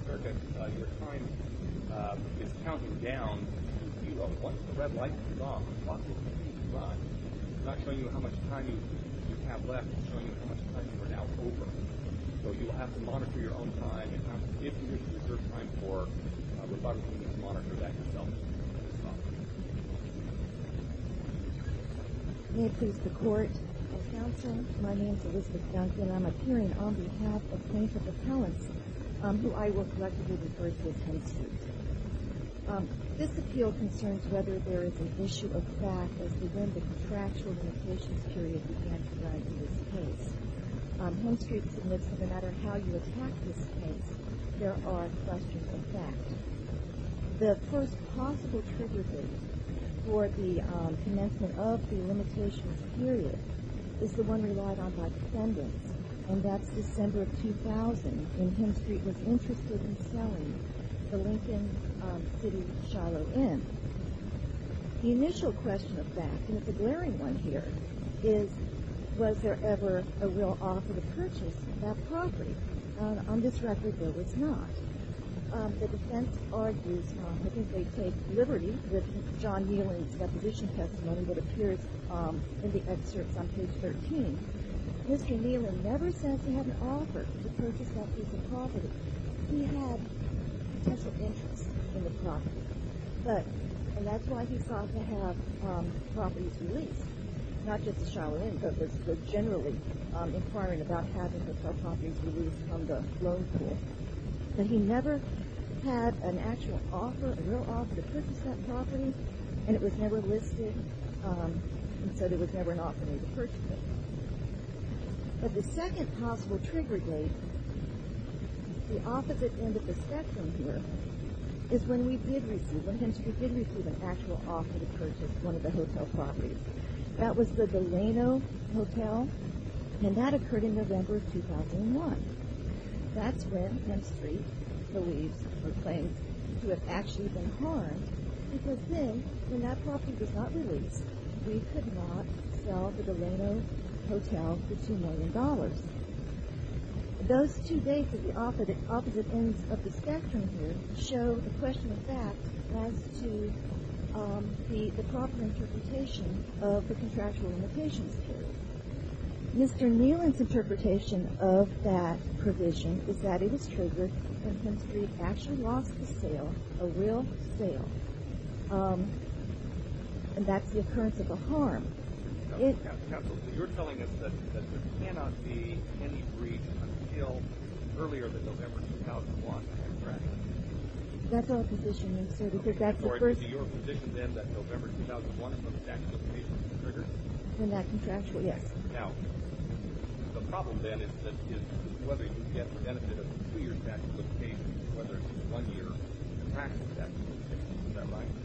Circuit, your time is counting down to zero. Once the red light is on, the clock will continue to run. It's not showing you how much time you have left. It's showing you how much time you are now over. So you will have to monitor your own time. And if you wish to reserve time for rebuttal, you need to monitor that yourself. May it please the Court and Counsel, my name is Elizabeth Duncan. I'm appearing on behalf of plaintiff appellants, who I will collectively refer to as Henn Street. This appeal concerns whether there is an issue of fact as to when the contractual limitations period began to run in this case. Henn Street submits that no matter how you attack this case, there are questions of fact. The first possible trigger date for the commencement of the limitations period is the one relied on by defendants, and that's December of 2000, when Henn Street was interested in selling the Lincoln City Shiloh Inn. The initial question of fact, and it's a glaring one here, is was there ever a real offer to purchase that property? On this record, there was not. The defense argues, I think they take liberty with John Nealon's deposition testimony that appears in the excerpts on page 13. Mr. Nealon never says he had an offer to purchase that piece of property. He had potential interest in the property, and that's why he sought to have properties released, not just the Shiloh Inn, but was generally inquiring about having hotel properties released from the loan pool. But he never had an actual offer, a real offer to purchase that property, and it was never listed, and so there was never an offer made to purchase it. But the second possible trigger date, the opposite end of the spectrum here, is when Henn Street did receive an actual offer to purchase one of the hotel properties. That was the Delano Hotel, and that occurred in November of 2001. That's when Henn Street believes or claims to have actually been harmed, because then, when that property was not released, we could not sell the Delano Hotel for $2 million. Those two dates at the opposite ends of the spectrum here show the question of fact as to the proper interpretation of the contractual limitations period. Mr. Nealon's interpretation of that provision is that it was triggered when Henn Street actually lost the sale, a real sale, and that's the occurrence of a harm. Counsel, you're telling us that there cannot be any breach until earlier than November 2001, correct? That's our position, yes, sir, because that's the first... Is it your position, then, that November 2001 is when the statute of limitations was triggered? When that contractual, yes. Now, the problem, then, is whether you get the benefit of the 2-year statute of limitations, whether it's 1 year contractual statute of limitations. Is that right?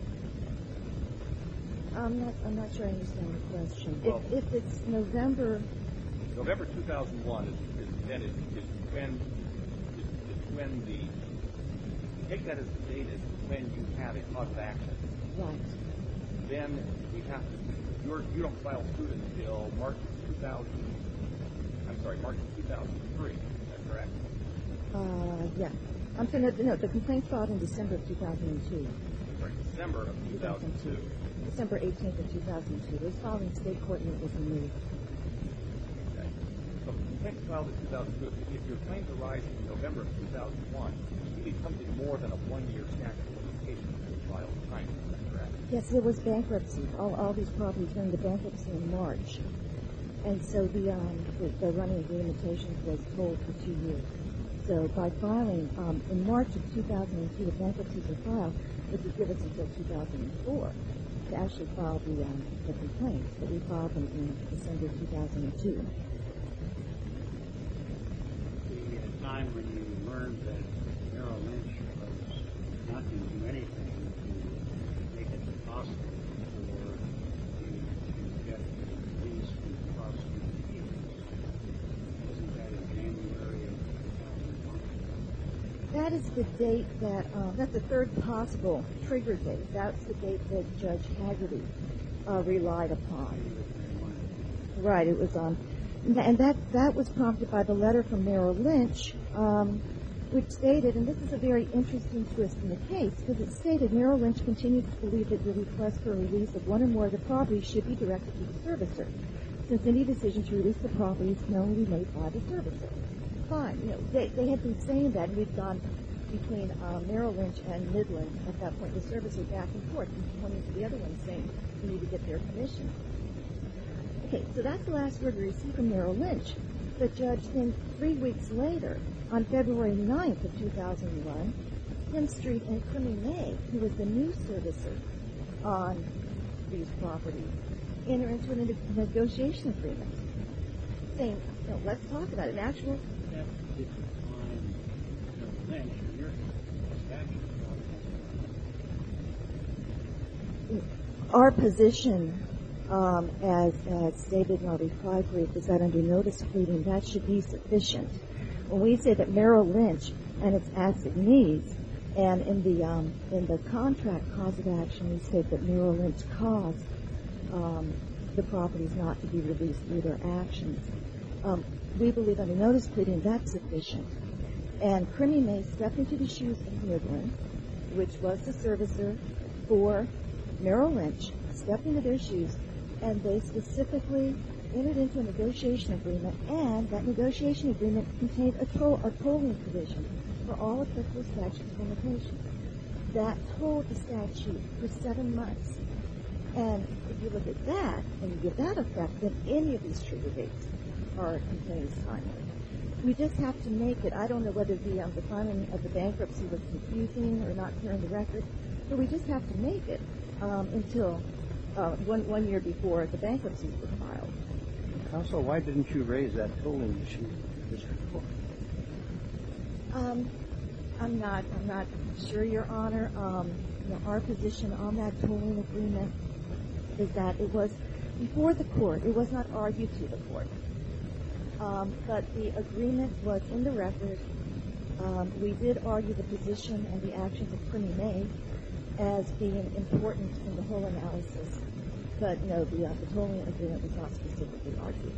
I'm not sure I understand the question. Well, if it's November 2001 is when the take that as the date is when you have a cause of action. Right. Then we have to. You don't file suit until March 2003. Is that correct? Yeah. I'm saying no. The complaint filed in December of 2002. Right. December of 2002. December 18th of 2002. It was filed in state court and it was removed. Okay. So the complaint filed in 2002. If your claims arise in November of 2001, you need something more than a 1-year statute of limitations to file a claim. Is that correct? Yes, there was bankruptcy. All these properties went into bankruptcy in March, and so the running of the limitations was told for 2 years. So by filing in March of 2002, the bankruptcies were filed, it would give us until 2004 to actually file the complaints, but we filed them in December 2002. The time when you learned that Merrill Lynch was not going to do anything to make it possible for you to get released from the prosecution, wasn't that in January of 2001? That is the date that's the third possible trigger date. That's the date that Judge Haggerty relied upon. Right, it was and that was prompted by the letter from Merrill Lynch which stated, and this is a very interesting twist in the case, because it stated Merrill Lynch continues to believe that the request for release of one or more of the properties should be directed to the servicer, since any decision to release the properties can only be made by the servicer. Fine. You know, they had been saying that, and we'd gone between Merrill Lynch and Midland at that point, the servicer back and forth, one to the other one saying we need to get their permission. Okay, so that's the last word we received from Merrill Lynch. The judge then, 3 weeks later, on February 9th of 2001, 10th Street and Crimmy May, who was the new servicer on these properties, entered into a negotiation agreement saying, no, let's talk about it. An actual... Our position, as stated in our reply brief, is that under notice pleading, that should be sufficient. When we say that Merrill Lynch and its assignees, and in the contract cause of action, we say that Merrill Lynch caused the properties not to be released through their actions. We believe under notice pleading that's sufficient. And Crimmy May stepped into the shoes of Midland, which was the servicer for Merrill Lynch, stepped into their shoes, and they specifically entered into a negotiation agreement, and that negotiation agreement contained a tolling provision for all applicable statutes of limitations. That tolled the statute for 7 months. And if you look at that, and you give that effect, then any of these trigger dates are contained timely. We just have to make it. I don't know whether the filing of the bankruptcy was confusing or not clear in the record, but we just have to make it until 1 year before the bankruptcies were filed. Counsel, why didn't you raise that tolling issue in this report? I'm not sure, Your Honor. Our position on that tolling agreement is that it was before the court. It was not argued to the court. But the agreement was in the record. We did argue the position and the actions of Crimmy May as being important in the whole analysis. But no, the tolling agreement was not specifically argued.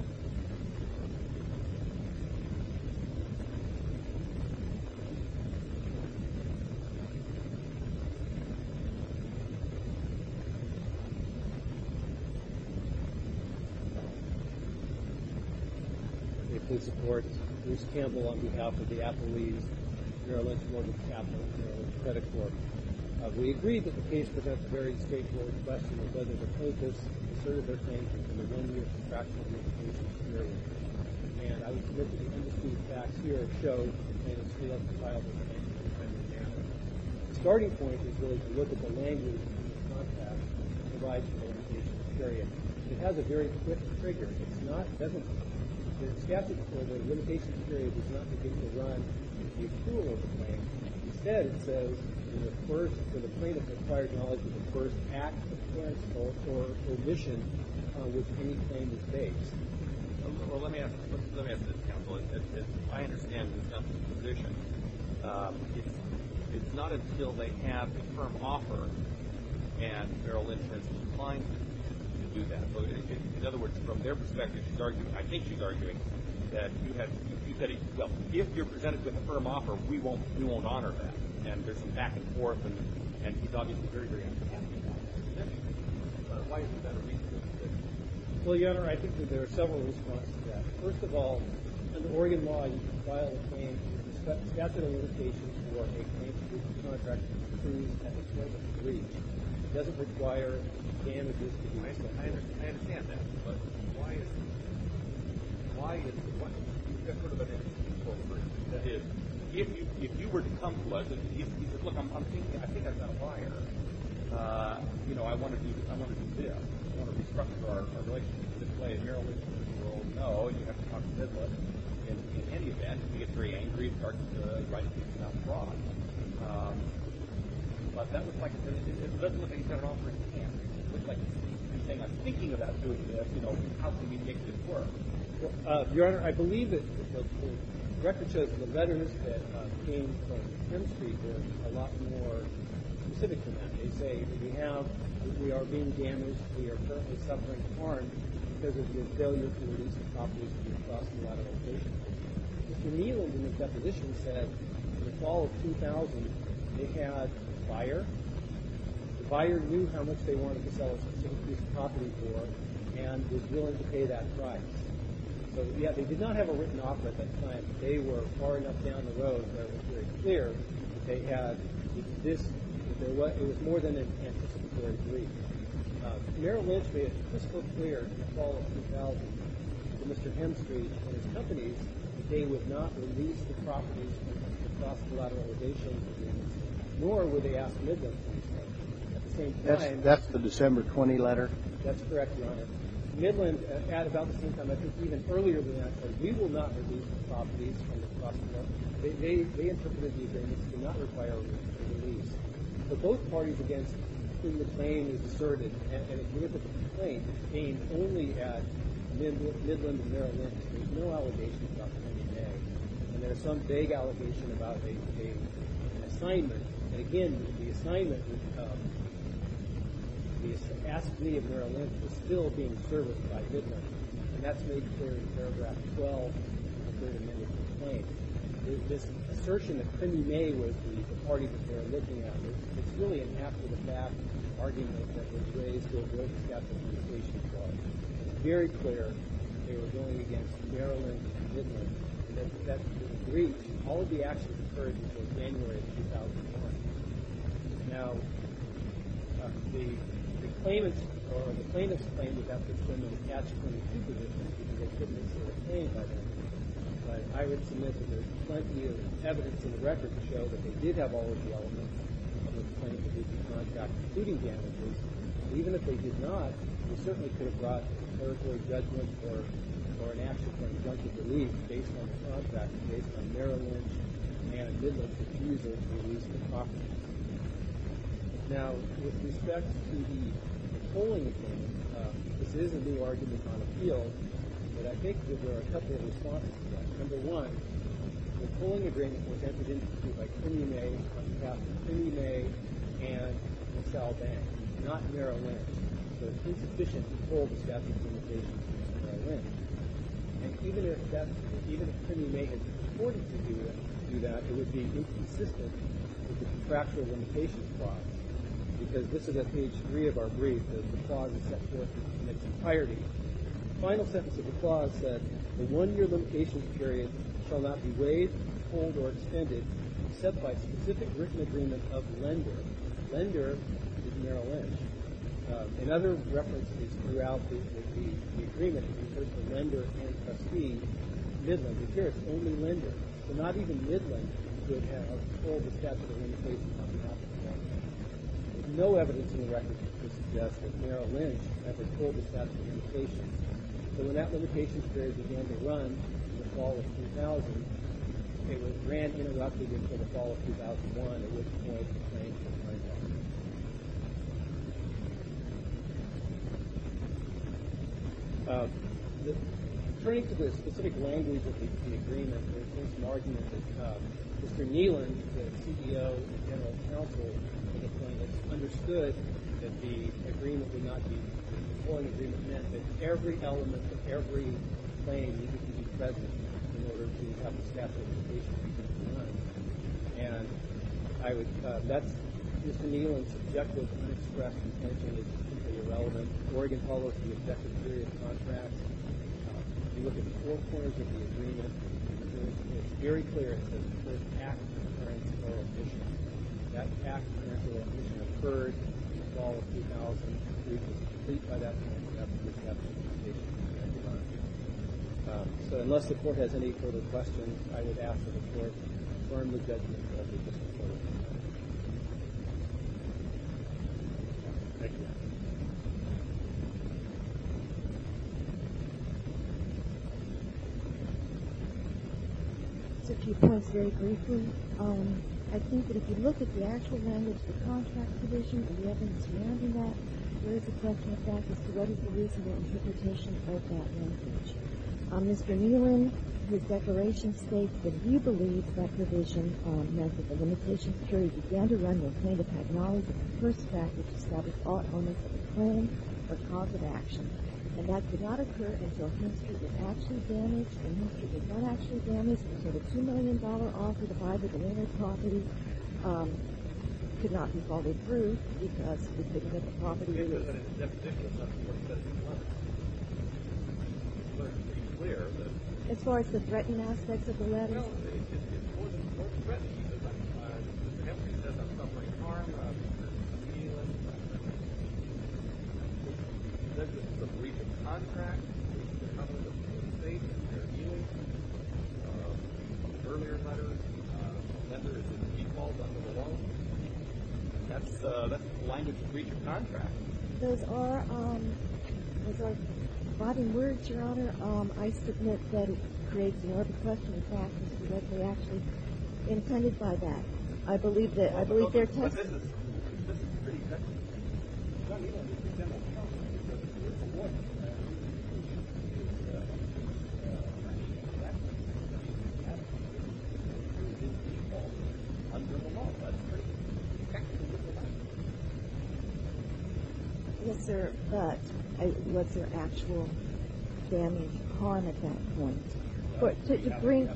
Please support Bruce Campbell on behalf of the Appellees, Merrill Lynch Mortgage Capital, and Merrill Lynch Credit Corp. We agreed that the case presents a very straightforward question of whether the plaintiffs asserted their claims within the 1 year contractual limitation period. And I would submit that the undisputed facts here show that the plaintiffs failed to file their claims in a timely manner. The starting point is really to look at the language in the contract that provides for the limitation period. It has a very quick trigger. The statute for the limitation period does not begin to run with the approval of the claim. Instead, it says for the plaintiff required knowledge of the first act, occurrence, or omission on which any claim is based. Well, let me ask this, counsel. As I understand this counsel's position, it's not until they have a firm offer and Merrill Lynch has declined to do that. So in other words, from their perspective, I think she's arguing that you said, well, if you're presented with a firm offer, we won't honor that. And there's some back and forth, and he's obviously very, very unhappy about that. Why isn't that a reasonable position? Well, Your Honor, I think that there are several responses to that. First of all, under Oregon law, you can file a claim with a statute of limitations for a claim to which the contract proves at the point of breach. It doesn't require damages to be made. I understand that, but why is you've got sort of an inconsistency for it? That is, if you were to come to us and he said, look, I think I've got a buyer. I want to do this. I want to restructure our relationship this way. And Merrill Lynch says, well, no, you have to talk to Midland. In any event, he gets very angry and starts writing things about fraud. But that looks like it doesn't look like he's got an offer in his hand. It looks like he's saying, I'm thinking about doing this. How can we make this work? Well, Your Honor, I believe that the record shows the letters that came from 10th Street were a lot more specific than that. They say that we are being damaged, we are currently suffering harm because of your failure to release the properties to be across the lateral location. Mr. Mr. Neeland in his deposition said in the fall of 2000 they had a buyer. The buyer knew how much they wanted to sell a specific piece of property for and was willing to pay that price. So, yeah, they did not have a written offer at that time, but they were far enough down the road where it was very clear that they had this, it was more than an anticipatory brief. Merrill Lynch made it crystal clear in the fall of 2000 to Mr. Hemstreet and his companies that they would not release the properties from the cross-collateralization agreements, nor would they ask Midland to do so. At the same time... That's the December 20 letter? That's correct, Your Honor. Midland, at about the same time, I think even earlier than that, said, we will not release the properties from the cross-collateralization. They interpreted the agreements to not require a release. But both parties against whom the claim is asserted, and if you look at the complaint, it's aimed only at Midland and Merrill Lynch. There's no allegations about Fannie Mae. And there's some vague allegation about an assignment. And again, the assignment, the askee of Merrill Lynch was still being serviced by Midland. And that's made clear in paragraph 12 of the Third Amendment complaint. This assertion that Fannie Mae was the party that they're looking at, it's really an after-the-fact argument that was raised to avoid the statute of limitations clause. It's very clear they were going against Merrill Lynch and Midland, and that was agreed. All of the actions occurred until January of 2001. Now, the claimants, or the plaintiffs claimed that puts them in a catch-22 position because they couldn't assert a claim by then. But I would submit that there's plenty of evidence in the record to show that they did have all of the elements of the claim to breach of contract, including damages. Even if they did not, they certainly could have brought a declaratory judgment or an action for injunctive relief based on the contract, based on Merrill Lynch and Midland's refusal to release the property. Now, with respect to the tolling agreement, this is a new argument on appeal, but I think that there are a couple of responses to that. Number one, the tolling agreement was entered into by Fannie Mae on behalf of Fannie Mae and LaSalle Bank, not Merrill Lynch. So it's insufficient to toll the statute of limitations against Merrill Lynch. And even if Fannie Mae had purported to do that, it would be inconsistent with the contractual limitations clause, because this is at page 3 of our brief. The clause is set forth in its entirety. The final sentence of the clause said, the one-year limitations period shall not be waived, tolled, or extended except by specific written agreement of lender. Lender is Merrill Lynch. In other references throughout the agreement, it refers to lender and trustee, Midland. But here it's only lender. So not even Midland could have tolled the statute of limitations on behalf of the bank. There's no evidence in the record to suggest that Merrill Lynch ever tolled the statute of limitations. So when that limitations period began to run in the fall of 2000, it ran interrupted until the fall of 2001, at which point the claim was turned down. Turning to the specific language of the agreement, there's been some argument that Mr. Neeland, the CEO and general counsel of the plaintiffs, understood that the agreement would not be, the tolling agreement meant that every element of every claim needed to be present in order to have the statute of limitations begin to run. And I would, that's Mr. Neeland's objective unexpressed intention is completely irrelevant. Oregon follows the objective period contracts. If you look at the four corners of the agreement, it's very clear it says the first act, occurrence, or omission. That act, occurrence, or omission occurred in the fall of 2000. It was complete by that point. That's the statute of limitations began to run. So unless the court has any further questions, I would ask that the court affirm the judgment of the district court. Thank you. Just a few points very briefly. I think that if you look at the actual language of the contract provision and the evidence surrounding that, there is a question of fact as to what is the reasonable interpretation of that language. Mr. Neeland, his declaration states that he believes that provision meant that the limitations period began to run when plaintiff had knowledge of the first fact which established all elements of the claim or cause of action. And that could not occur until Hemp Street was actually damaged, and Hemp Street was not actually damaged until the $2 million offer to buy the Galena property could not be followed through because we couldn't get the property released. Clear that As far as the threatening aspects of the letter, it's more than threatening. Mr. Hemsley says I'm suffering harm. Says this is a breach of contract, breach of the covenant of the state, and they're dealing. Earlier letters, lender is in default under the loan. That's language of breach of contract. those are bottom words, Your Honor. I submit that it creates an open question of fact as to what they actually intended by that. I believe their But text. this is pretty technical. John, you don't need to general counsel because it's a lawyer. Under the law, that's pretty technical. Yes, sir, but was there actual damage, harm at that point? To bring...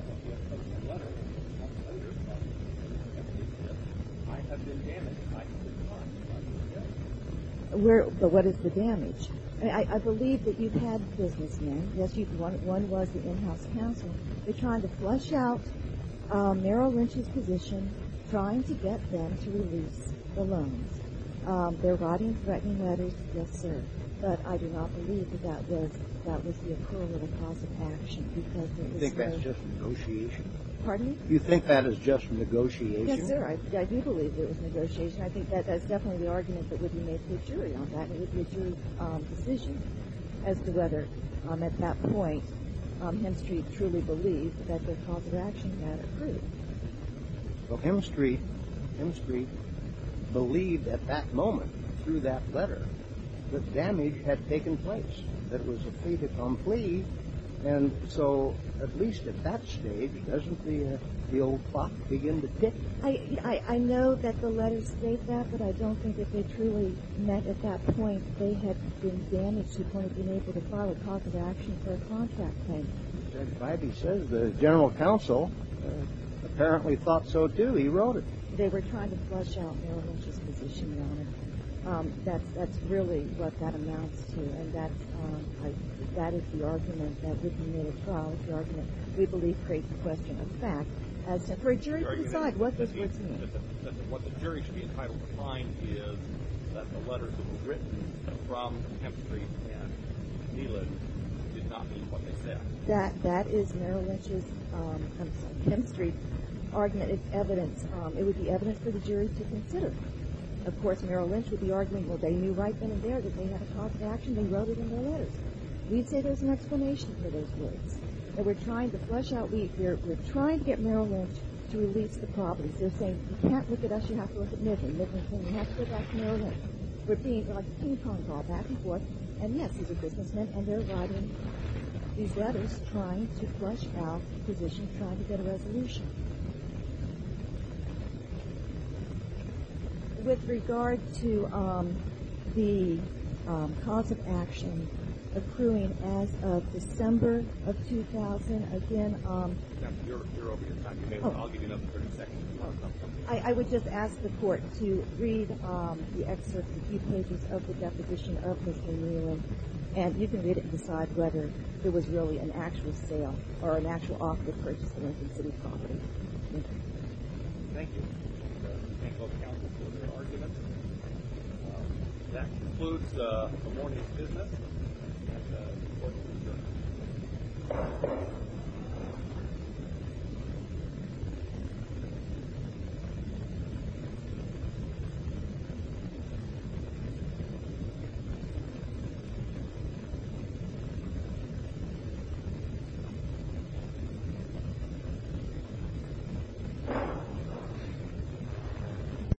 I have been damaged. I have been harmed. But what is the damage? I believe that you've had businessmen. Yes, one was the in-house counsel. They're trying to flush out Merrill Lynch's position, trying to get them to release the loans. They're writing threatening letters, yes, sir. But I do not believe that was the accrual of a cause of action because there was You think that's just negotiation? Pardon me? You think that is just negotiation? Yes, sir. I do believe there was negotiation. I think that's definitely the argument that would be made to the jury on that. It would be a jury decision as to whether, at that point, Hemp Street truly believed that their cause of action had accrued. Well, Hemp Street believed at that moment, through that letter, that damage had taken place, that it was a fait accompli, and so at least at that stage, doesn't the old clock begin to tick? I know that the letters state that, but I don't think if they truly meant at that point they had been damaged to the point of being able to file a cause of action for a contract claim. Judge Bybee says the general counsel apparently thought so too. He wrote it. They were trying to flush out Merrill Lynch's position, Your Honor. That's really what that amounts to, and that is the argument that would be made at trial. It's the argument we believe creates a question of fact as to for a jury to decide what those words mean. What the jury should be entitled to find is that the letters that were written from Hemp Street and Neelan did not mean what they said. That is Merrill Lynch's, Hemp Street's argument. It's evidence. It would be evidence for the jury to consider. Of course, Merrill Lynch would be arguing, well, they knew right then and there that they had a cause of action. They wrote it in their letters. We'd say there's an explanation for those words. That we're trying to flush out. We're trying to get Merrill Lynch to release the properties. They're saying, you can't look at us. You have to look at Midland. Midland's saying, you have to go back to Merrill Lynch. We're being like a ping-pong ball back and forth. And, yes, these are businessmen, and they're writing these letters trying to flush out positions, trying to get a resolution. With regard to the cause of action accruing as of December of 2000, again... You're over your time. I'll give you another 30 seconds. I would just ask the court to read the excerpt, a few pages of the deposition of Mr. Neelan, and you can read it and decide whether there was really an actual sale or an actual offer to purchase the Lincoln City property. Thank you. Thank both counsel for their arguments. That concludes the morning's business. And the court will adjourn.